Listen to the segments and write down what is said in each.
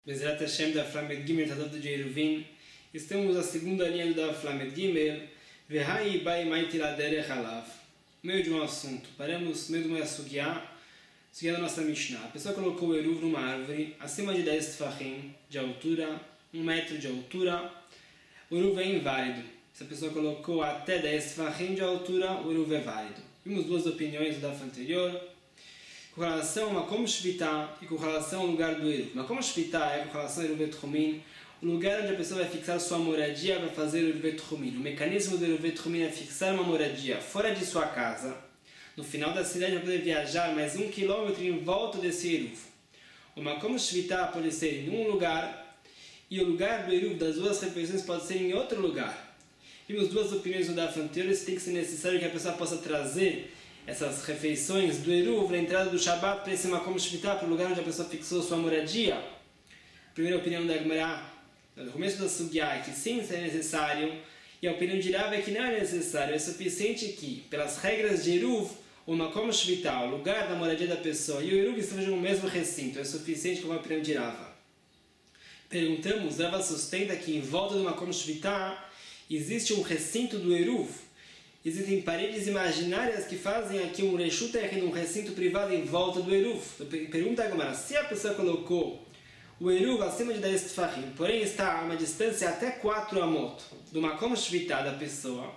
Bezerra Hashem da Flamed Gimel Tadot de Eruvin. Estamos na segunda linha da Flamed Gimel. Vehai bai maitila derech alav. Meio de um assunto. Paramos no meio de uma sugiá da nossa Mishnah. A pessoa colocou o eruv numa árvore acima de 10 tfachim de altura, 1 metro de altura. O eruv é inválido. Se a pessoa colocou até 10 tfachim de altura, o eruv é válido. Vimos duas opiniões do daf anterior. Com relação a Makom Shvita e com relação ao lugar do eruv. Makom Shvita é com relação ao eruv Tchumin, o lugar onde a pessoa vai fixar sua moradia para fazer o eruv Tchumin. O mecanismo do eruv Tchumin é fixar uma moradia fora de sua casa, no final da cidade, para poder viajar mais 1 quilômetro em volta desse eruv. O Makom Shvita pode ser em um lugar, e o lugar do eruv das duas refeições pode ser em outro lugar. Vimos duas opiniões no daf anterior. Se tem que ser necessário que a pessoa possa trazer essas refeições do eruv na entrada do Shabbat para esse Makom Shvita, para o lugar onde a pessoa fixou sua moradia. A primeira opinião da Gemara, no começo da Sugya, é que sim, isso é necessário, e a opinião de Rav é que não é necessário. É suficiente que, pelas regras de eruv, o Makom Shvita, o lugar da moradia da pessoa, e o eruv estejam no mesmo recinto. É suficiente como a opinião de Rav. Perguntamos, Rav sustenta que em volta do Makom Shvita existe um recinto do eruv. Existem paredes imaginárias que fazem aqui um reshut, um recinto privado em volta do eruv. Pergunta agora, se a pessoa colocou o eruv acima de 10 tfachim, porém está a uma distância até 4 amot do Makom Shvita da pessoa,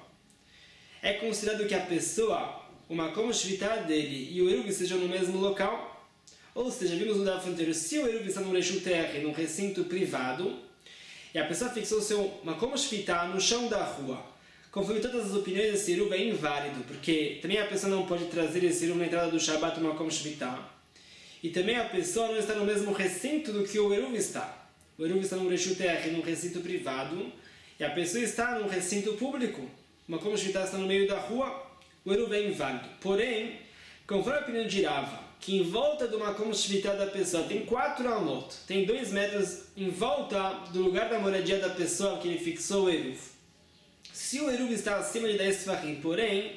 é considerado que a pessoa, o Makom Shvita dele e o eruv estejam no mesmo local? Ou seja, vimos no daf anterior, se o eruv está num reshut, num recinto privado, e a pessoa fixou seu Makom Shvita no chão da rua, conforme todas as opiniões, esse eruv é inválido, porque também a pessoa não pode trazer esse eruv na entrada do Shabbat, no Makom Shvita. E também a pessoa não está no mesmo recinto do que o eruv está. O eruv está num reshut, num recinto privado, e a pessoa está num recinto público. O Makom Shvita está no meio da rua, o eruv é inválido. Porém, conforme a opinião de Rava, que em volta do Makom Shvita da pessoa tem 4 amot, tem 2 metros em volta do lugar da moradia da pessoa que ele fixou o eruv. Se o eruv está acima de 10 tfachim, porém,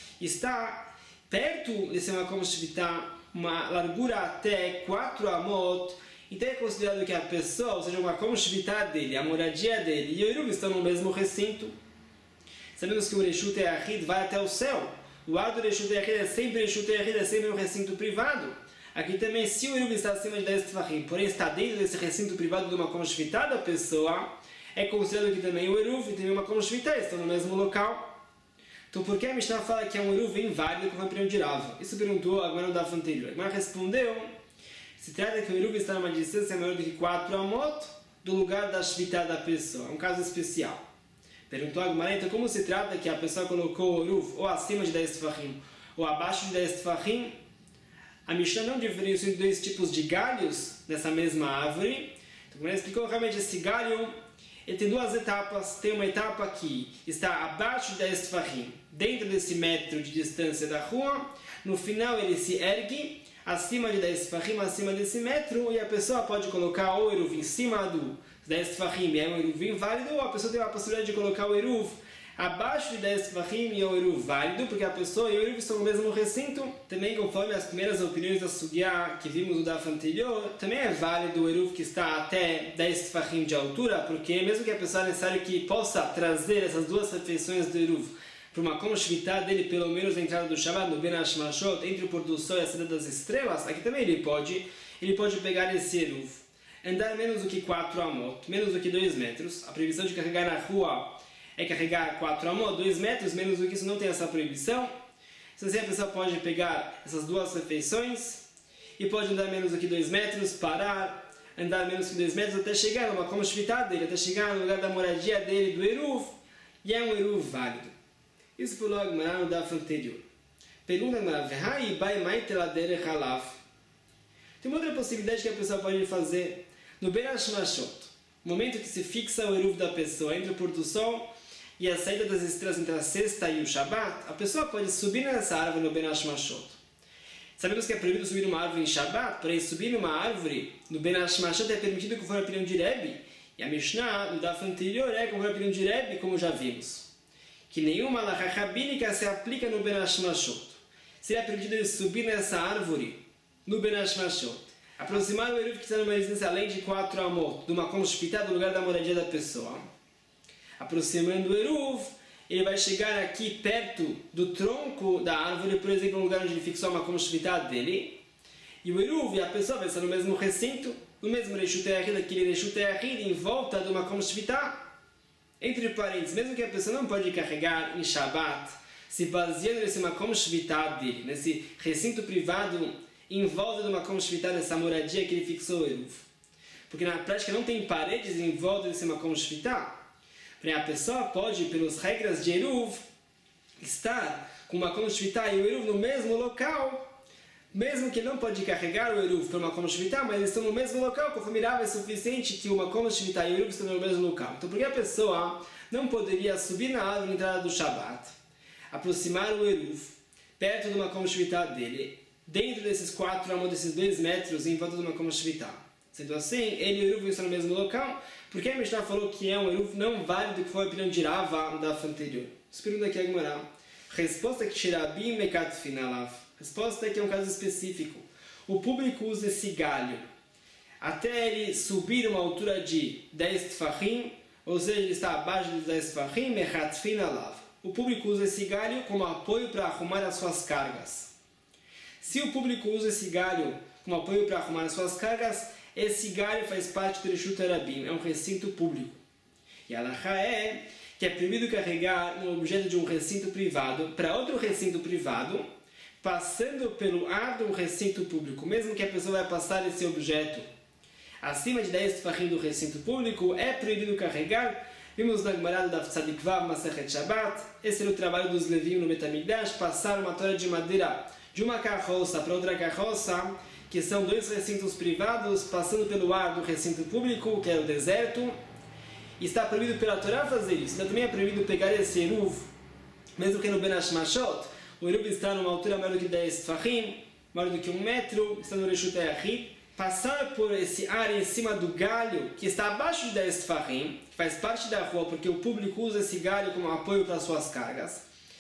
está perto desse Makom Shvita, uma largura até 4 amot, então é considerado que a pessoa, ou seja, o Makom Shvita dele, a moradia dele e o eruv estão no mesmo recinto. Sabemos que o Reshut Yachid vai até o céu. O ar do Reshut Yachid é sempre Reshut Yachid, é sempre um recinto privado. Aqui também, se o eruv está acima de 10 tfachim, porém está dentro desse recinto privado do Makom Shvita da pessoa, é considerado que também o eruv e também o Makom Shvita estão no mesmo local. Então, por que a Mishnah fala que é um eruv inválido com a opinião de Rava? Isso perguntou agora no daf anterior. Mas respondeu, se trata que o eruv está numa distância maior do que 4 amot do lugar da Shvita da pessoa. É um caso especial. Perguntou a Gemara, então como se trata que a pessoa colocou o eruv ou acima de 10 tfachim ou abaixo de 10 tfachim? A Mishnah não diferenciou entre 2 tipos de galhos dessa mesma árvore. Então, como ele explicou, realmente esse galho ele tem 2 etapas. Tem uma etapa que está abaixo de 10 tfachim, dentro desse metro de distância da rua. No final ele se ergue acima de 10 tfachim, acima desse metro, e a pessoa pode colocar o eruv em cima do 10 tfachim, é um eruv inválido, ou a pessoa tem a possibilidade de colocar o eruv abaixo de 10 tfachim e é um eruv válido, porque a pessoa e o eruv estão no mesmo recinto. Também, conforme as primeiras opiniões da Sugya que vimos no daf anterior, também é válido o eruv que está até 10 tfachim de altura, porque mesmo que a pessoa é necessário que possa trazer essas 2 refeições do eruv para uma Makom Shvita dele, pelo menos na entrada do Shabbat, no Ben Hashmashot, entre o pôr do sol e a saída das estrelas, aqui também ele pode pegar esse eruv, andar menos do que 4 amot, menos do que 2 metros. A proibição de carregar na rua é carregar 4 amot, 2 metros, menos do que isso não tem essa proibição. Então, assim, a pessoa pode pegar essas 2 refeições e pode andar menos do que 2 metros, parar, andar menos do que 2 metros até chegar numa Makom Shvita dele, até chegar no lugar da moradia dele, do eruv, e é um eruv válido. Isso falou a Gemara no daf anterior. Pergunta a Gemara, Vehai bai maitila derech alav. Tem uma outra possibilidade que a pessoa pode fazer no Ben Hashmashot, no momento que se fixa o eruv da pessoa entre o pôr do sol e a saída das estrelas entre a sexta e o Shabbat, a pessoa pode subir nessa árvore no Ben Hashmashot. Sabemos que é proibido subir numa árvore em Shabbat, porém subir numa árvore no Ben Hashmashot é permitido conforme a opinião de Rebbe, e a Mishnah no daf anterior é conforme a opinião de Rebbe, como já vimos, que nenhuma halakha rabínica se aplica no Ben Hashmashot. Seria permitido ele subir nessa árvore no Ben Hashmashot Aproximar o eruv que está numa distância além de 4 amot, do makom shvitá, do lugar da moradia da pessoa. Aproximando o eruv, ele vai chegar aqui perto do tronco da árvore, por exemplo, no lugar onde ele fixou a makom shvitá dele. E o eruv e a pessoa vai estar no mesmo recinto, no mesmo reshut yachid, aquele reshut yachid, em volta do makom shvitá. Entre parênteses, mesmo que a pessoa não pode carregar em Shabbat, se baseando nesse makom shvitá dele, nesse recinto privado, em volta do makom shvitá, dessa moradia que ele fixou o eruv. Porque na prática não tem paredes em volta desse makom shvitá. A pessoa pode, pelas regras de eruv, estar com o makom shvitá e o eruv no mesmo local, mesmo que ele não pode carregar o eruv pelo makom shvitá, mas eles estão no mesmo local, conforme Rav é suficiente que o makom shvitá e o eruv estão no mesmo local. Então por que a pessoa não poderia subir na árvore na entrada do Shabbat, aproximar o eruv perto do makom shvitá dele, dentro desses 4 amot, desses 2 metros em volta do makom shvitá? Sendo assim, ele e o eruv estão no mesmo local. Por que a Mishnah falou que é um eruv não válido, que foi a opinião de Rava no daf anterior? Isso pergunta aqui a Gemara. Resposta é que Shirabim Mekatfin Alav. Resposta é que é um caso específico. O público usa esse galho até ele subir uma altura de 10 tfachim, ou seja, ele está abaixo de 10 tfachim, Mekatfin Alav. O público usa esse galho como apoio para arrumar as suas cargas. Se o público usa esse galho como apoio para arrumar as suas cargas, esse galho faz parte do Reshut Rabim, é um recinto público. E a halakha é que é proibido carregar um objeto de um recinto privado para outro recinto privado, passando pelo ar do recinto público. Mesmo que a pessoa vai passar esse objeto acima de 10 tefachim do recinto público, é proibido carregar. Vimos na Gemara da Tzadik Vav Masechet Shabbat, esse era o trabalho dos Levim no Bet Hamikdash, passar uma tora de madeira de uma carroça para outra carroça, que são 2 recintos privados, passando pelo ar do recinto público, que é o deserto. E está proibido pela Torá fazer isso. Então também é proibido pegar esse eruv, mesmo que no Ben Hashmashot, o eruv está numa altura maior do que 10 tfachim, maior do que 1 metro, está no Reshut Yachid, passar por esse ar em cima do galho, que está abaixo de 10 tfachim, que faz parte da rua, porque o público usa esse galho como apoio para suas cargas,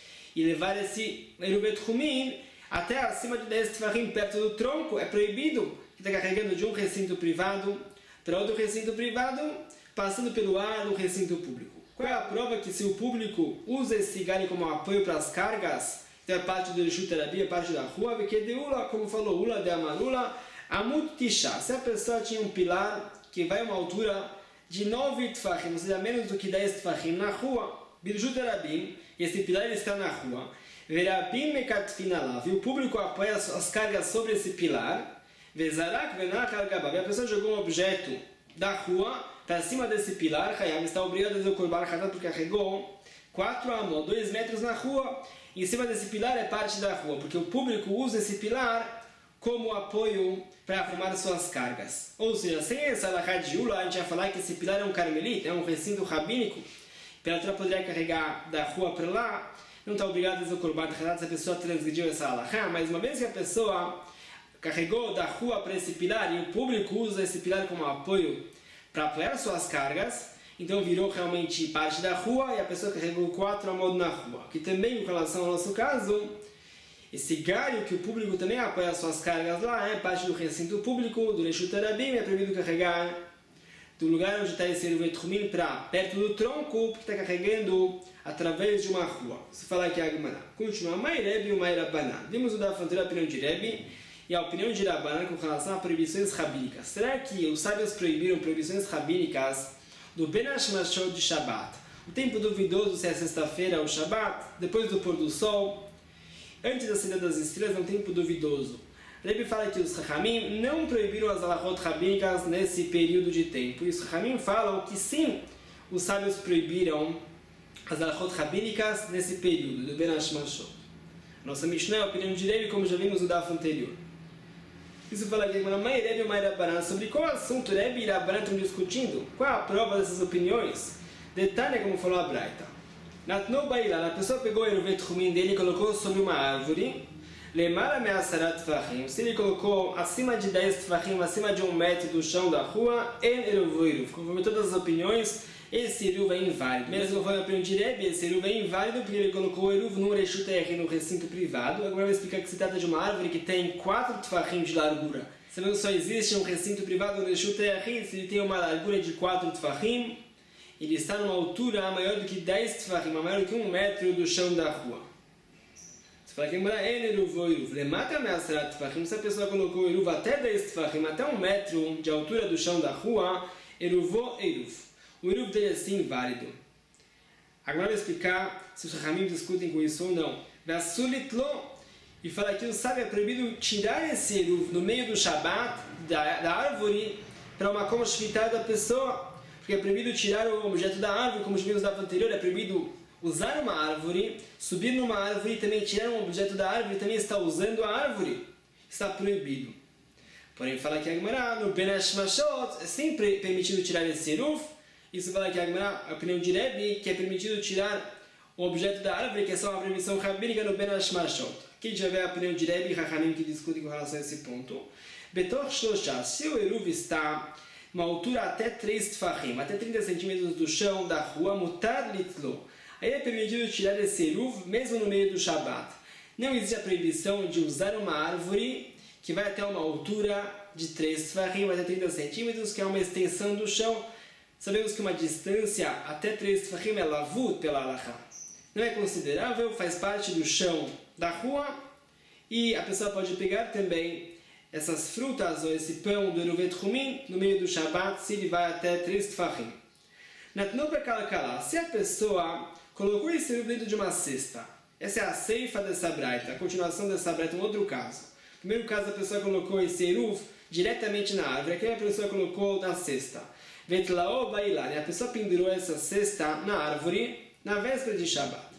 e levar esse eruv etchumim até acima de 10 tefachim, perto do tronco, é proibido, que está carregando de um recinto privado para outro recinto privado, passando pelo ar do recinto público. Qual é a prova que se o público usa esse galho como apoio para as cargas, então é parte do Reshut Rabim, é parte da rua, porque de Ula, como falou, Ula de Amarula, Amut Tisha. Se a pessoa tinha um pilar que vai a uma altura de 9 tefachim, ou seja, menos do que 10 tefachim na rua, Reshut Rabim, esse pilar está na rua, Verabim Mekatfin Alav, e o público apoia as cargas sobre esse pilar, Vezarak Venach Al-Gabav, e a pessoa jogou um objeto da rua para cima desse pilar, Hayam está obrigado a fazer o Korban Hatat porque carregou 4 amot, 2 metros na rua, e em cima desse pilar é parte da rua, porque o público usa esse pilar como apoio para arrumar suas cargas. Ou seja, sem essa halakha de Ula, a gente vai falar que esse pilar é um carmelita, é um recinto rabínico, pela outra poderia carregar da rua para lá, não está obrigado a fazer o Korban Hatat se a pessoa transgrediu essa halakha, mas uma vez que a pessoa carregou da rua para esse pilar e o público usa esse pilar como apoio para apoiar suas cargas, então virou realmente parte da rua e a pessoa carregou 4 amot na rua. Que também, em relação ao nosso caso, esse galho que o público também apoia suas cargas lá é parte do recinto público, do Reshut Rabim, é proibido carregar do lugar onde está esse eruv etchumim para perto do tronco, porque está carregando através de uma rua. Se falar aqui a Gemara. Continua, Mai Rebi e o Mai Rabbanan. Vimos o da fronteira a opinião de Rebi e a opinião de Rabbanan com relação a proibições rabínicas. Será que os sábios proibiram proibições rabínicas do Ben Hashmashot de Shabbat? O tempo duvidoso se é sexta-feira ou Shabbat, depois do pôr do sol, antes da saída das estrelas, é um tempo duvidoso. Rebbe fala que os Chachamim não proibiram as halachot rabínicas nesse período de tempo. E os Chachamim falam que sim, os sábios proibiram as halachot rabínicas nesse período do Ben Hashmashot. Nossa Mishnah é a opinião de Rebbe, como já vimos no daf anterior. Isso fala aqui, Mai Rebbe e Mai Rabbanan, sobre qual assunto Rebbe e Rabbanan estão discutindo? Qual é a prova dessas opiniões? Detalhe como falou a Braita. Natnou Bailan, a pessoa pegou o eruv etchumim dele e colocou sobre uma árvore, Lemara me'asarat tfachim, se ele colocou acima de 10 tfachim, acima de 1 metro do chão da rua, en eruv eruv. Conforme todas as opiniões, esse eruv é inválido. Mesmo conforme a opinião de Rebbe, esse eruv é inválido porque ele colocou o eruv num reshut yachid, num recinto privado. Agora eu vou explicar que se trata de uma árvore que tem 4 tfachim de largura, Sabemos que só existe um recinto privado no Reshut Yachid se ele tem uma largura de 4 tfachim, ele está numa altura maior do que 10 tfachim, maior do que 1 metro do chão da rua. Você fala que lemata me'asrat tfachim, se a pessoa colocou o eruv até 10 tfachim, até 1 metro de altura do chão da rua, eruvou eruv. O eruv dele é sim válido. Agora eu vou explicar se os Chachamim discutem com isso ou não. E fala que o sábio é proibido tirar esse eruv no meio do Shabat, da árvore, para uma como shvitá da pessoa. Porque é proibido tirar o objeto da árvore, como vimos na anterior, é proibido usar uma árvore, subir numa árvore e também tirar um objeto da árvore, também está usando a árvore. Está proibido. Porém, fala que a Gemara, no Ben Hashmashot, é sempre permitido tirar esse eruv. Isso fala que a Gemara, a opinião de Rebbe, que é permitido tirar o objeto da árvore, que é só uma permissão rabínica no Ben Hashmashot. Aqui já vê a opinião de Rebbe e Chachamim que discutem com relação a esse ponto. Betor Shloshah, se o eruv está uma altura até 3 tfachim, até 30 centímetros do chão da rua, mutar litlo. Aí é permitido tirar esse eruv mesmo no meio do Shabat. Não existe a proibição de usar uma árvore que vai até uma altura de 3 tfachim, até 30 centímetros, que é uma extensão do chão. Sabemos que uma distância até 3 tfachim é lavut pela halakha. Não é considerável, faz parte do chão da rua e a pessoa pode pegar também essas frutas ou esse pão do Eruvet Rumin no meio do Shabat se ele vai até 3 tfachim. Se a pessoa colocou esse eruv dentro de uma cesta, essa é a ceifa dessa braita, a continuação dessa braita, um outro caso. No primeiro caso, a pessoa colocou esse eruv diretamente na árvore, aqui a pessoa colocou na cesta. Vetlao bailar, e a pessoa pendurou essa cesta na árvore na véspera de Shabat.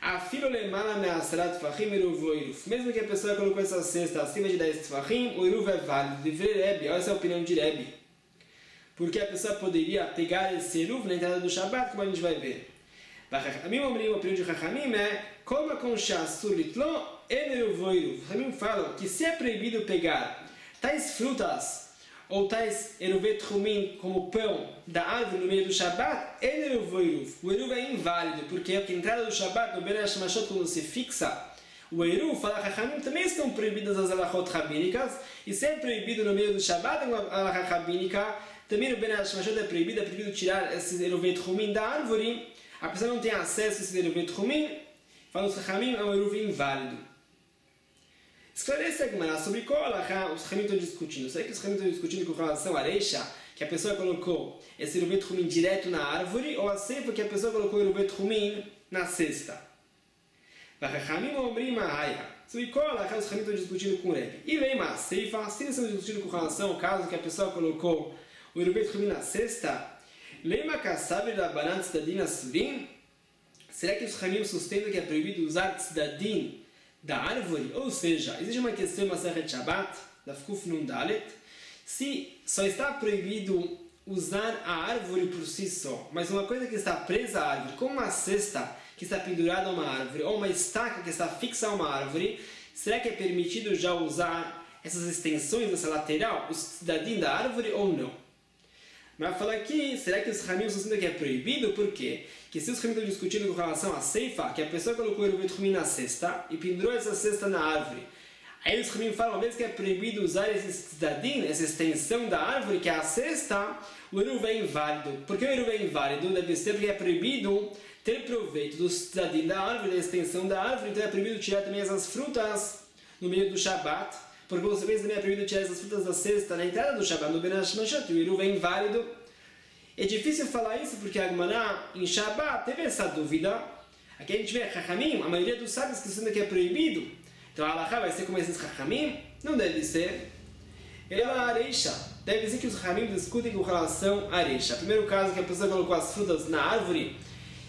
Mesmo que a pessoa colocou essa cesta acima de 10 tfachim, o eruv é válido. Essa é a opinião de Rebbe. Porque a pessoa poderia pegar esse eruv na entrada do Shabat, como a gente vai ver. A minha opinião de Chachamim é como a conchassur litlo eneruvo eruv. Chachamim falam que se é proibido pegar tais frutas ou tais eruvet rumin como pão da árvore no meio do Shabat, eneruvo eruv. O eruv é inválido, porque a entrada do Shabat, no Ben Hashmashot, quando se fixa o eruv, fala Chachamim, também estão proibidas as halachot rabínicas, e se é proibido no meio do Shabat, uma halachá rabínica, também no Ben Hashmashot é proibido tirar esse eruvet rumin da árvore. A pessoa não tem acesso a esse eruvet rumin, fala os Chachamim, é um eruv inválido. Esclarece a Gemara sobre qual halachá os Chachamim estão discutindo. Será que os Chachamim estão discutindo com relação à areia, que a pessoa colocou esse eruvet rumin direto na árvore, ou a ceifa que a pessoa colocou o eruvet rumin na cesta? Sobre qual halachá os Chachamim estão discutindo com o Rebbe? E vem a ceifa, se eles estão discutindo com relação ao caso que a pessoa colocou o eruvet rumin na cesta, lema kassaber da banan tzedadin asurim? Será que os Chachamim sustentam que é proibido usar tzedadin da árvore? Ou seja, existe uma questão em Masechet Shabbat, da Kuf Nun Dalet, se só está proibido usar a árvore por si só, mas uma coisa que está presa à árvore, como uma cesta que está pendurada a uma árvore, ou uma estaca que está fixa a uma árvore, será que é permitido já usar essas extensões dessa lateral, os tzedadin da árvore ou não? Mas falar aqui, será que os Chachamim sustentam que é proibido? Por quê? Que se os Chachamim estão discutindo com relação à ceifa, que a pessoa colocou o eruvet rumin na cesta e pendurou essa cesta na árvore, aí os Chachamim falam, mesmo que é proibido usar esse tzedadin, essa extensão da árvore, que é a cesta, o eruv é inválido. Por que o eruv é inválido? Deve ser porque é proibido ter proveito dos tzedadin da árvore, da extensão da árvore, então é proibido tirar também essas frutas no meio do Shabat, porque você vê também é proibido tirar essas frutas da cesta na entrada do Shabat, no Ben Hashmashot, o eruv é inválido. É difícil falar isso porque a Gemara em Shabat teve essa dúvida. Aqui a gente vê Chachamim, a maioria dos sábios que dizem que é proibido. Então a halachá vai ser como esses Chachamim? Não deve ser. Ela areisha. Deve ser que os Chachamim discutem com relação à areisha. Primeiro caso que a pessoa colocou as frutas na árvore.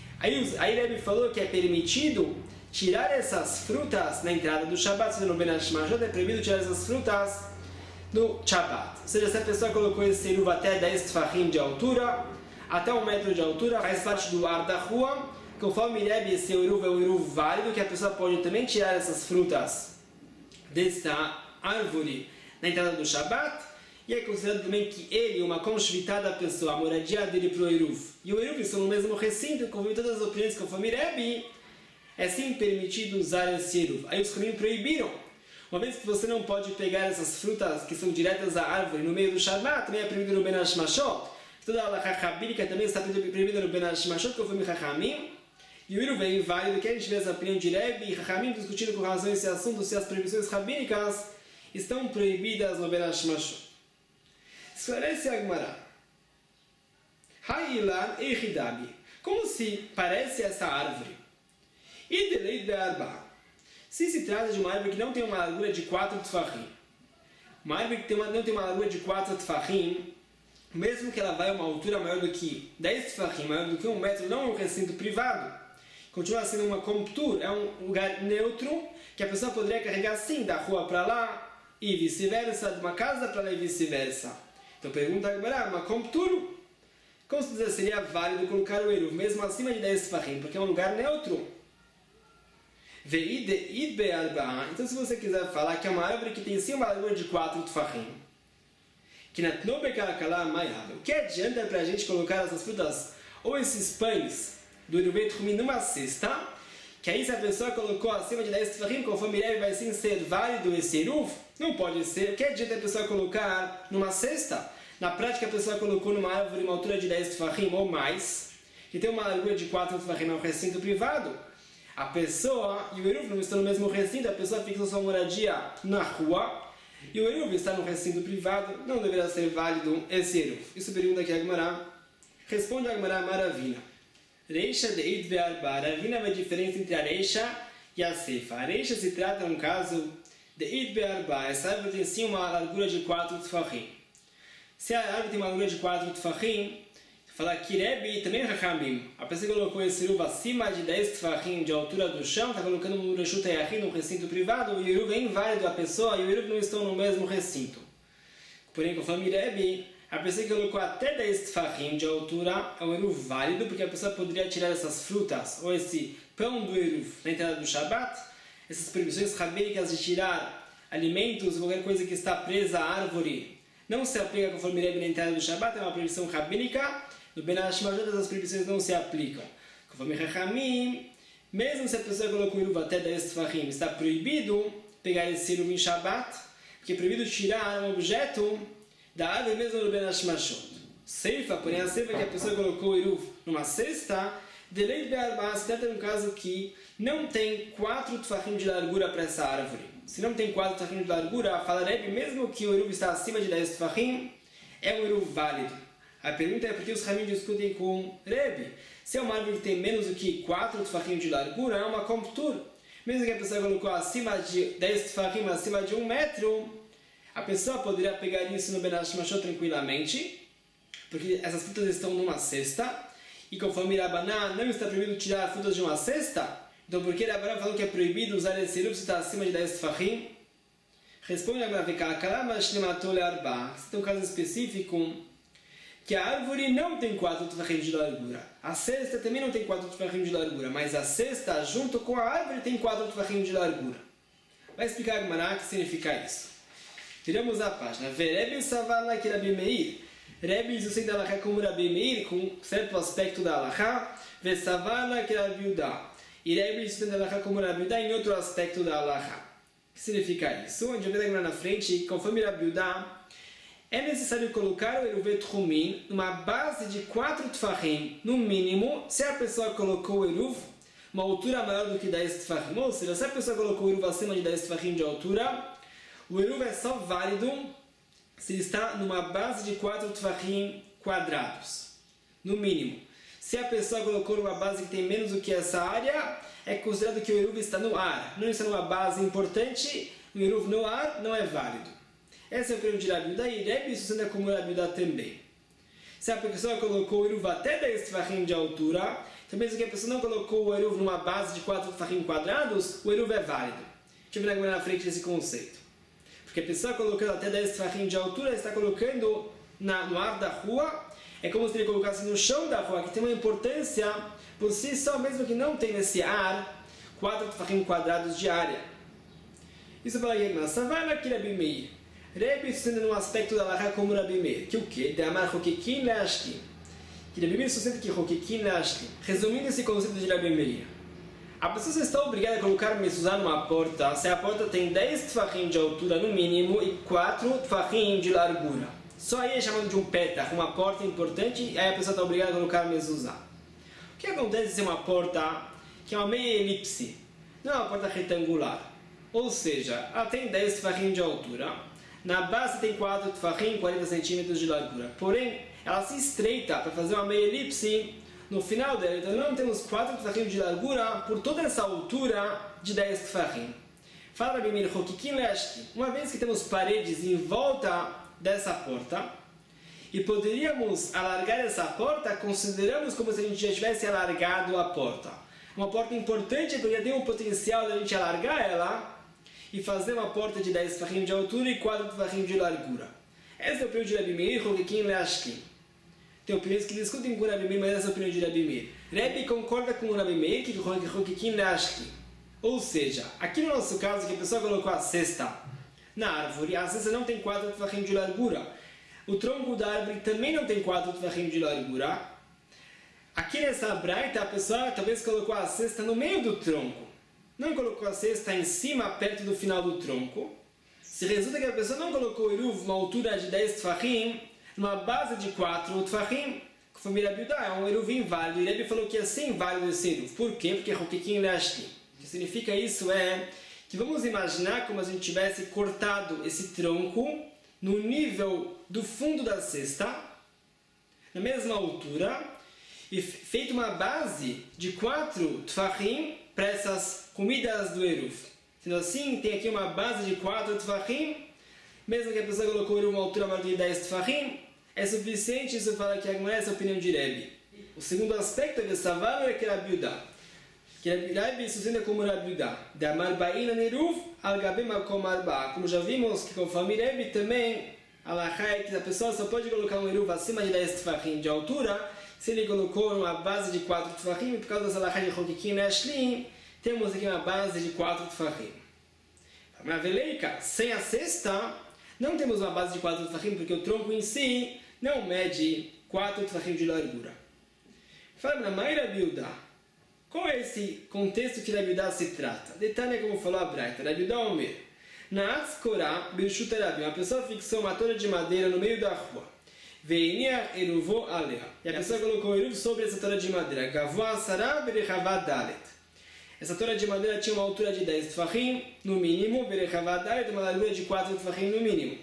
Aí Rebbe falou que é permitido tirar essas frutas na entrada do Shabat. Se no Ben Hashmashot é proibido tirar essas frutas no Shabat. Ou seja, se a pessoa colocou esse eruv até 10 tfachim de altura, até 1 metro de altura, faz parte do ar da rua. Conforme Rebbe, esse eruv é um eruv válido, que a pessoa pode também tirar essas frutas dessa árvore na entrada do Shabat. E é considerado também que ele, uma conshvitá da pessoa, a moradia dele para o eruv e o eruv estão no mesmo recinto, conforme todas as opiniões, conforme Rebbe, é sim permitido usar esse eruv. Aí os Chachamim proibiram. Uma vez que você não pode pegar essas frutas que são diretas à árvore no meio do Shabbat, também é proibido no Ben Hashmashot. Toda a halakha rabínica também está proibida no Ben Hashmashot, conforme Chachamim. E o Iruv é inválido, que a gente vê essa opinião de Rebbe e Chachamim discutindo com razão esse assunto, se as proibições rabínicas estão proibidas no Ben Hashmashot. Esclarece a Gemara. Ha'ilan Eichidabi. Como se parece essa árvore? Ideleit be'arba. Se se trata de uma árvore que não tem uma largura de 4 tfachim, uma árvore que não tem uma largura de 4 tfachim, mesmo que ela vá a uma altura maior do que 10 tfachim, maior do que 1 metro, não é um recinto privado, continua sendo uma comptur, é um lugar neutro, que a pessoa poderia carregar sim da rua para lá e vice-versa, de uma casa para lá e vice-versa. Então pergunta agora, uma comptur, como se dizer, seria válido colocar o eruv mesmo acima de 10 tfachim, porque é um lugar neutro. Então se você quiser falar que é uma árvore que tem sim uma largura de 4 tfachim, o que adianta para a gente colocar essas frutas ou esses pães do Eruvet Rumin numa cesta, que aí se a pessoa colocou acima de 10 tfachim, conforme ele vai sim ser válido esse eruv? Não pode ser. O que adianta a pessoa colocar numa cesta? Na prática a pessoa colocou numa árvore uma altura de 10 tfachim ou mais, que tem uma largura de 4 tfachim, é um recinto privado. A pessoa e o eruv não estão no mesmo recinto, a pessoa fixa sua moradia na rua, e o eruv está no recinto privado, não deverá ser válido esse eruv. Isso pergunta aqui a Gemara. Responde a Gemara Maravina. Reisha de Eid Be'arba. Ravina é a diferença entre a Reisha e a Seifa. A Reisha se trata de um caso de Eid Be'arba. Essa árvore tem sim uma largura de 4 tfachim. Se a árvore tem uma largura de 4 tfachim, fala que Rebbe também é Chachamim. A pessoa que colocou esse eruv acima de 10 tfachim de altura do chão, está colocando no Reshut Hayachid, num recinto privado, o eruv é inválido a pessoa e o eruv não estão no mesmo recinto. Porém, conforme Rebbe, a pessoa que colocou até 10 tfachim de altura é um eruv válido, porque a pessoa poderia tirar essas frutas ou esse pão do eruv na entrada do Shabbat. Essas proibições rabínicas de tirar alimentos ou qualquer coisa que está presa à árvore não se aplica conforme Rebbe na entrada do Shabbat, é uma proibição rabínica. No Ben Hashmashot as proibições não se aplicam. Conforme Chachamim, mesmo se a pessoa colocou o eruv até 10 tfachim, está proibido pegar esse eruv em Shabbat, porque é proibido tirar um objeto da árvore mesmo no Ben Hashmashot. Seifa, porém a seifa que a pessoa colocou o eruv numa cesta, deleit be'arba, se trata de um caso que não tem 4 tfachim de largura para essa árvore. Se não tem 4 tfachim de largura, fala Rebbe, mesmo que o eruv está acima de 10 tfachim, é um eruv válido. A pergunta é por que os Ramim discutem com Rebbe. Se é uma árvore que tem menos do que 4 tfachim de largura, é uma comptur. Mesmo que a pessoa colocou acima de 10 tfachim, acima de 1 metro, a pessoa poderia pegar isso no Ben Hashmashot tranquilamente, porque essas frutas estão numa cesta, e conforme Rabanan não está proibido tirar frutas de uma cesta, então por que Rabanan falou que é proibido usar esse eruv se está acima de 10 tfachim? Responde a Gemara, se tem um caso específico, que a árvore não tem 4 tfachim de largura. A cesta também não tem 4 tfachim de largura, mas a cesta, junto com a árvore, tem 4 tfachim de largura. Vai explicar a Gemara o que significa isso. Tiramos a página. Rebbe Savala que Rabi Meir. Rebbe sustenta a Halakha como Rabi Meir, com certo aspecto da Halakha. Vesavala que Rabi Uda. E Rebbe sustenta a Halakha como Rabi Uda em outro aspecto da Halakha. O que significa isso? Onde eu vejo a Gemara na frente, conforme Rabi Uda, é necessário colocar o Eruvet Rumin numa base de 4 tfachim, no mínimo, se a pessoa colocou o eruv uma altura maior do que 10 tfachim. Ou seja, se a pessoa colocou o eruv acima de 10 tfachim de altura, o eruv é só válido se ele está numa base de 4 tfachim quadrados, no mínimo. Se a pessoa colocou numa base que tem menos do que essa área, é considerado que o eruv está no ar. Não está numa base importante, o eruv no ar não é válido. Essa é a opinião de Rabi Uda e Rebbe sustenta como Rabi Uda também. Se a pessoa colocou o eruv até 10 tfachim de altura, então mesmo que a pessoa não colocou o eruv numa base de 4 tfachim quadrados, o eruv é válido. Deixa eu ver na frente desse conceito. Porque a pessoa colocando até 10 tfachim de altura, está colocando no ar da rua, é como se ele colocasse no chão da rua, que tem uma importância por si só, mesmo que não tenha nesse ar 4 tfachim quadrados de área. Isso fala aí, mas Savala que Rabi Meir. Rebbe sustenta no aspecto da Halakha como Rabi Meir, que o quê? De amar Hokekin Leashkim. Que Rabi Meir sustenta que Hokekin Leashkim. Resumindo esse conceito de Rabi Meir, A pessoa está obrigada a colocar mezuzá numa porta se a porta tem 10 tfachim de altura no mínimo e 4 tfachim de largura. Só aí é chamado de um petach, uma porta importante, e aí a pessoa está obrigada a colocar mezuzá. O que acontece se é uma porta que é uma meia elipse, não é uma porta retangular? Ou seja, ela tem 10 tfachim de altura, na base tem 4 tfachim, 40 centímetros de largura. Porém, ela se estreita para fazer uma meia elipse no final dela, então não temos 4 tfachim de largura por toda essa altura de 10 tfachim. Fala Rabi Meir Chokikin Leashki, uma vez que temos paredes em volta dessa porta, e poderíamos alargar essa porta, consideramos como se a gente já tivesse alargado a porta. Uma porta importante porque tem o potencial de a gente alargar ela e fazer uma porta de 10 tfachim de altura e 4 tfachim de largura. Essa é a opinião de Rabi Meir Chokikin Leashki. Tem opiniões que discutem com o Rabi Meir, mas essa é a opinião de Rabi Meir. Rabi concorda com o Rabi Meir que Chokikin Leashki. Ou seja, aqui no nosso caso, que a pessoa colocou a cesta na árvore, a cesta não tem 4 tfachim de largura. O tronco da árvore também não tem 4 tfachim de largura. Aqui nessa braita, a pessoa talvez colocou a cesta no meio do tronco. Não colocou a cesta em cima, perto do final do tronco. Se resulta que a pessoa não colocou o eruv uma altura de 10 tfachim, numa base de 4 tfachim, que foi Mirabiudá, é um eruv inválido. E Rebbe falou que é sem válido esse eruv. Por quê? Porque Chokikin Leashki. O que significa isso é que vamos imaginar como se a gente tivesse cortado esse tronco no nível do fundo da cesta, na mesma altura, e feito uma base de 4 tfachim para essas comidas do eruv. Sendo assim, tem aqui uma base de 4 tfachim, mesmo que a pessoa colocou o eruv uma altura maior de 10 tfachim, é suficiente. Isso fala que essa é a opinião de Rebbe. O segundo aspecto é Savar é que Rabiudá. Que Rebbe sustenta como Rabiudá. Da Marbaína Neruv al Gabe Makom Arba. Como já vimos, que conforme Rebbe também, Alahá é que a pessoa só pode colocar um eruv acima de 10 tfachim de altura se ele colocou uma base de 4 tfachim. E por causa dessa Alahá de Chokikin Leashki, temos aqui uma base de 4 tfachim. Na Veleika, sem a cesta, não temos uma base de 4 tfachim, porque o tronco em si não mede 4 tfachim de largura. Fala na Maira Biudá. Qual é esse contexto que Rabiudá se trata? Detalhe como falou a Braita. Rabiudá Omer. Na Atzkorá, Birshut Rabim, uma pessoa fixou uma torre de madeira no meio da rua. Veiniach eruvô aleha. E a pessoa colocou o eruv sobre essa torre de madeira. Gavoa sará berechavá dalet. Essa torre de madeira tinha uma altura de 10 tfachim, no mínimo. Berechavá dalet, uma largura de 4 tfachim, no mínimo.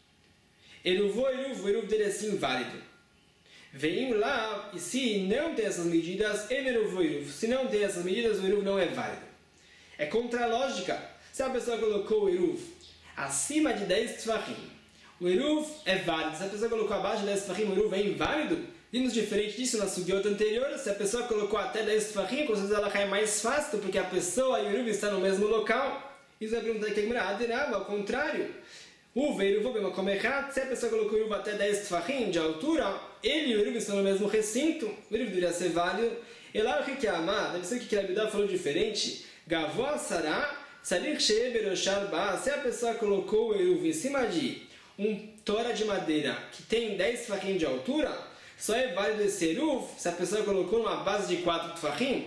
Eruvô eruv, o eruv dele é sim válido. Vem lá, e se não tem essas medidas, eruvô eruv. Se não tem essas medidas, o eruv não é válido. É contra a lógica. Se a pessoa colocou o eruv acima de 10 tfachim, o eruv é válido. Se a pessoa colocou abaixo de 10 tfachim, o eruv é inválido. Vimos diferente disso na sugiota anterior. Se a pessoa colocou até 10 tfachim, com certeza ela cai mais fácil, porque a pessoa e o eruv estão no mesmo local. Isso vai perguntar aqui, ao contrário. O eruv é uma como errado. Se a pessoa colocou o eruv até 10 tfachim de altura, ele e o eruv estão no mesmo recinto. O eruv deveria ser válido. E lá o que é amar? Deve ser que a Rabiudá falou diferente. Gavoa sará. Se a pessoa colocou o eruv em cima de tora de madeira que tem 10 tfachim de altura, só é válido esse eruv se a pessoa colocou numa base de 4 tfachim.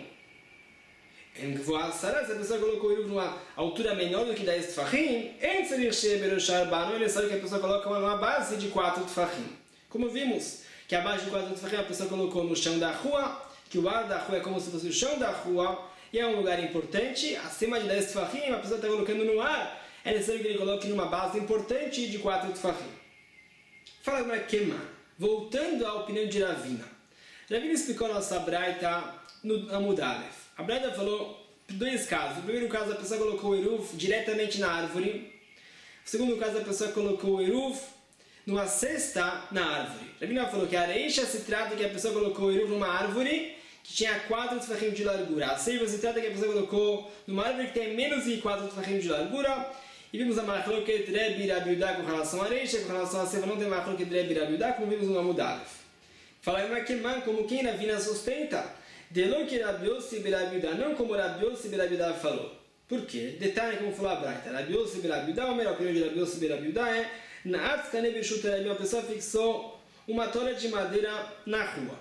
Se a pessoa colocou o eruv numa altura menor do que 10 tfachim, não é necessário que a pessoa coloque uma base de 4 tfachim. Como vimos, que a base de 4 tfachim a pessoa colocou no chão da rua, que o ar da rua é como se fosse o chão da rua, e é um lugar importante, acima de 10 tfachim, a pessoa está colocando no ar, é necessário que ele coloque numa base importante de 4 tfachim. Fala agora Kema, voltando à opinião de Ravina. Ravina explicou a nossa braita no Amud Aleph. A braita falou 2 casos. No primeiro caso, a pessoa colocou o eruv diretamente na árvore. No segundo caso, a pessoa colocou o eruv numa cesta na árvore. Ravina falou que a areixa se trata que a pessoa colocou o eruv numa árvore que tinha 4 tfachim de largura. A seiva se trata que a pessoa colocou numa árvore que tem menos de 4 tfachim de largura. E vimos a machloket Rebbe Rabiudá com relação à areixa, com relação à seiva não tem machloket Rebbe Rabiudá, como vimos no Amud Aleph. Fala uma queimã, como quem Ravina sustenta, delon que Rabi Yossi ben Rabiudá, não como Rabi Yossi ben Rabiudá falou. Por quê? Detalhe como falou a Braita. Rabi Yossi ben Rabiudá, a melhor opinião de Rabi Yossi ben Rabiudá é na Atzkane Bishut Rabim, uma pessoa fixou uma tora de madeira na rua.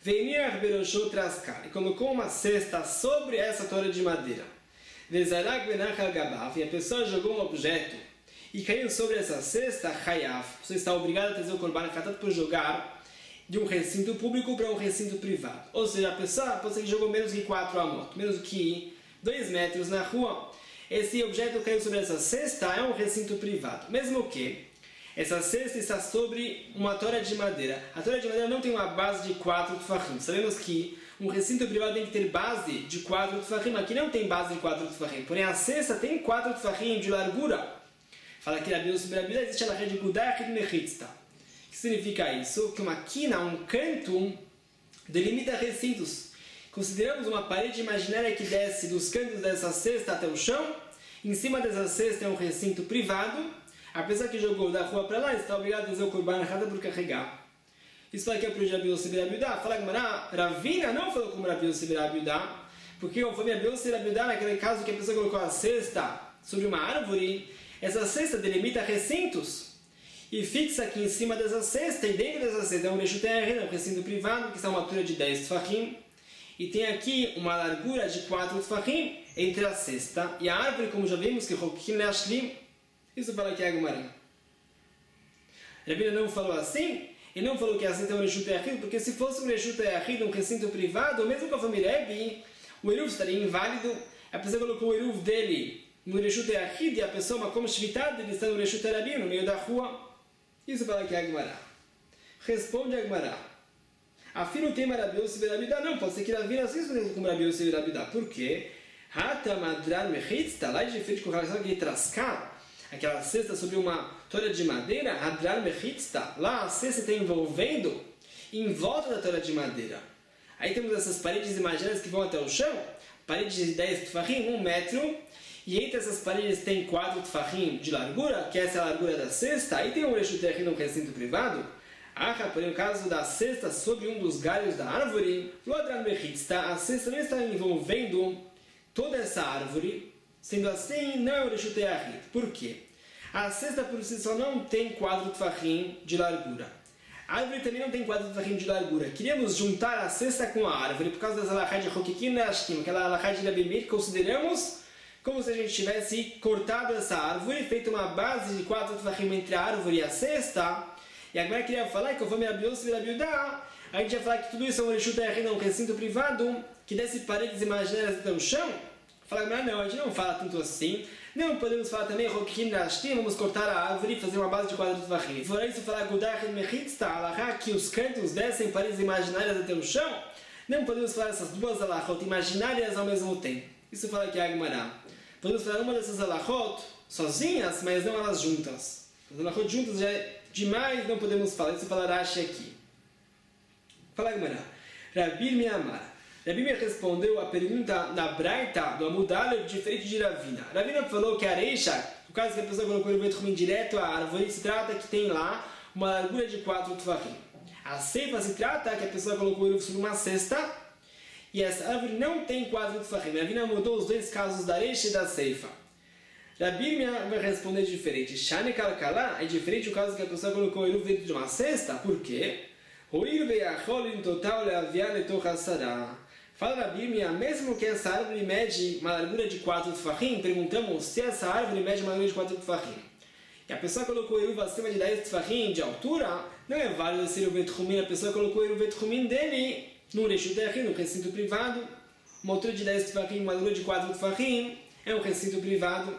Veiniach beroshot traskar, e colocou uma cesta sobre essa torre de madeira. Vezarak benach al-gabav, e a pessoa jogou um objeto e caiu sobre essa cesta, chayav. Você está obrigado a trazer o korban khatat por jogar de um recinto público para um recinto privado. Ou seja, a pessoa pode ser que jogou menos que 4 amot, menos que 2 metros na rua. Esse objeto caiu sobre essa cesta, é um recinto privado. Mesmo que essa cesta está sobre uma tora de madeira. A tora de madeira não tem uma base de 4 tfachim. Sabemos que um recinto privado tem que ter base de 4 tfachim. Aqui não tem base de 4 tfachim. Porém, a cesta tem 4 tfachim de largura. Fala que Rabi Yossi ben Rabi Yehuda existe a rede Gudach e Mechitzta. O que significa isso? Que uma quina, um canto, delimita recintos. Consideramos uma parede imaginária que desce dos cantos dessa cesta até o chão. Em cima dessa cesta é um recinto privado. A pessoa que jogou da rua para lá está obrigada a fazer o korban errado por carregar. Isso fala que é para o Rabi Yossi ben Rabi Yehuda. Fala que Ravina não falou como Rabi Yossi ben Rabi Yehuda, porque conforme Rabi Yossi ben Rabi Yehuda, naquele caso que a pessoa colocou a cesta sobre uma árvore, essa cesta delimita recintos e fixa aqui em cima dessa cesta, e dentro dessa cesta é um um recinto privado que está a uma altura de 10 tfachim, e tem aqui uma largura de 4 tfachim entre a cesta e a árvore, como já vimos, que Rokim Leashlim. Isso fala aqui a Gemara. Rabbi não falou assim, e não falou que a cesta é um reshut yachid, porque se fosse um reshut yachid, um recinto privado, mesmo com a família Rebbe, o eruv estaria inválido. A pessoa colocou o eruv dele no reshut yachid, e a pessoa, uma como shvitad, ele está no reshut rabim, no meio da rua. Isso fala aqui a Gemara. Responde a Gemara. Afirma o tema Rabi Yossi ben Rabi Yehuda. Não, pode ser que Ravina assim como Rabi Yossi ben Rabi Yehuda. Por quê? Hata madrar mechitzta, lá de feito com relação a trascar aquela cesta sobre uma tora de madeira, hadrar mechitzta, lá a cesta está envolvendo em volta da tora de madeira. Aí temos essas paredes imaginárias que vão até o chão, paredes de 10 tfachim, 1 metro, e entre essas paredes tem 4 tfachim de largura, que essa é a largura da cesta. Aí tem um reshut yachid num recinto privado. Porém, no caso da cesta sobre um dos galhos da árvore, lo hadrar mechitzta, a cesta não está envolvendo toda essa árvore. Sendo assim, não é o reshut yachid. Por quê? A cesta por si só não tem 4 tfachim de largura. A árvore também não tem 4 tfachim de largura. Queríamos juntar a cesta com a árvore por causa das alachá de Rokikim Leashkim, aquela alachá de Rabi Meir que consideramos como se a gente tivesse cortado essa árvore, feito uma base de 4 tfachim entre a árvore e a cesta. E agora queria falar que conforme Rabi Yossi ben Rabi Yehuda, a gente ia falar que tudo isso é um reshut yachid, um recinto privado que desce paredes imaginárias até o chão. Fala, não, a gente não fala tanto assim. Não podemos falar também, Rokim Leashtim, vamos cortar a árvore e fazer uma base de 4 tfachim. Fora isso, falar Gudach e Mechitzta, alahá, que os cantos descem paredes imaginárias até o chão. Não podemos falar essas duas alahot imaginárias ao mesmo tempo. Isso fala aqui a Gemara. Podemos falar uma dessas alahot sozinhas, mas não elas juntas. As alahot juntas já é demais, não podemos falar. Isso fala Rashi aqui. Fala a Gemara. Rabi Miamar. Rabi me respondeu a pergunta da Braita do Amud Aleph diferente de Ravina. Ravina falou que a Reisha, no caso que a pessoa colocou o Rubet Rumin direto à árvore, se trata que tem lá uma largura de 4 tfachim. A Seifa se trata que a pessoa colocou o Rubet sobre uma cesta e essa árvore não tem 4 tfachim. Ravina mudou os dois casos da Reisha e da Seifa. Rabi vai responder diferente. Shane Kalkala é diferente o caso que a pessoa colocou o Rubet dentro de uma cesta. Por quê? O Irve Yachol em total leaviar letoch hasara. Fala na Bíblia, mesmo que essa árvore mede uma largura de 4 tfachim, perguntamos se essa árvore mede uma largura de 4 tfachim. E a pessoa colocou o eruv acima de 10 tfachim de altura, não é válido ser o Betchumin. A pessoa colocou o Betchumin dele num reshut yachid, num recinto privado. Uma altura de 10 tfachim, uma largura de 4 tfachim, é um recinto privado.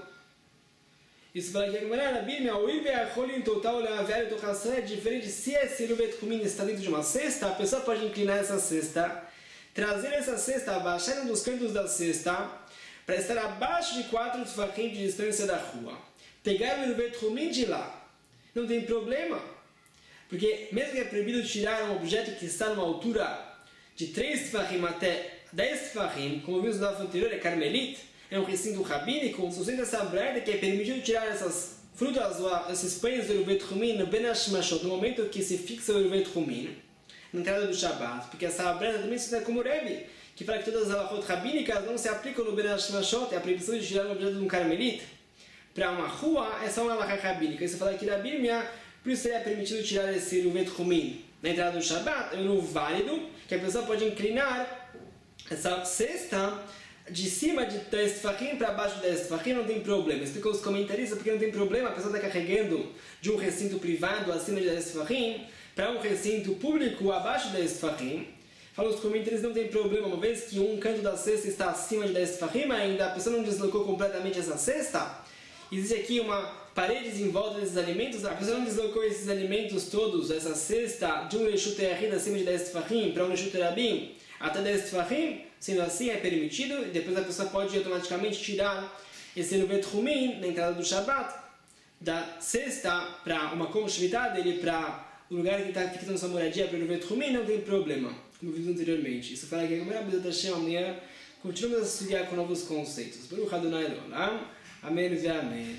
Isso fala aqui na Bíblia, o Irve Yachol em total leaviar letoch hasara é diferente. Se esse Betchumin está dentro de uma cesta, a pessoa pode inclinar essa cesta, trazer essa cesta, abaixar um dos cantos da cesta, para estar abaixo de 4 tfachim de distância da rua. Pegar o Rubet Rumin de lá. Não tem problema. Porque mesmo que é proibido tirar um objeto que está numa altura de 3 tfachim até 10 tfachim, como vimos no anterior, é Carmelit, é um recinto rabínico, sustenta essa breda que é permitido tirar essas frutas, esses pães do Rubet Rumin no Ben Hashmashot, no momento que se fixa o Rubet Rumin, na entrada do Shabbat, porque essa breda também se dá como Rebbe, que fala que todas as alahot rabínicas não se aplicam no Ben Hashmashot, é a proibição de tirar um objeto de um carmelita para uma rua, é só uma alahá rabínica. Isso fala aqui na Bíblia, por isso seria permitido tirar esse Rubet Rumin na entrada do Shabbat, é um nu válido, que a pessoa pode inclinar essa cesta de cima de 10 tefachim para baixo de 10 tefachim, não tem problema. Explicou os comentaristas porque não tem problema, a pessoa está carregando de um recinto privado acima de 10 tefachim para um recinto público abaixo de 10 tefachim. Falou os comentaristas, não tem problema, uma vez que um canto da cesta está acima de 10 tefachim, ainda a pessoa não deslocou completamente essa cesta. Existe aqui uma parede em volta desses alimentos, a pessoa não deslocou esses alimentos todos, essa cesta de um reshut yachid acima de 10 tefachim para um reshut rabim até 10 tefachim, sendo assim é permitido, e depois a pessoa pode automaticamente tirar esse nuvet rumin na entrada do Shabbat, da cesta para uma como shvitá dele para o lugar que ele está fixando sua moradia para o nuvet rumin, não tem problema, como vimos anteriormente. Isso fala que amanhã continuamos a estudar com novos conceitos. Baruch Adonai Leolam. Amém e amém.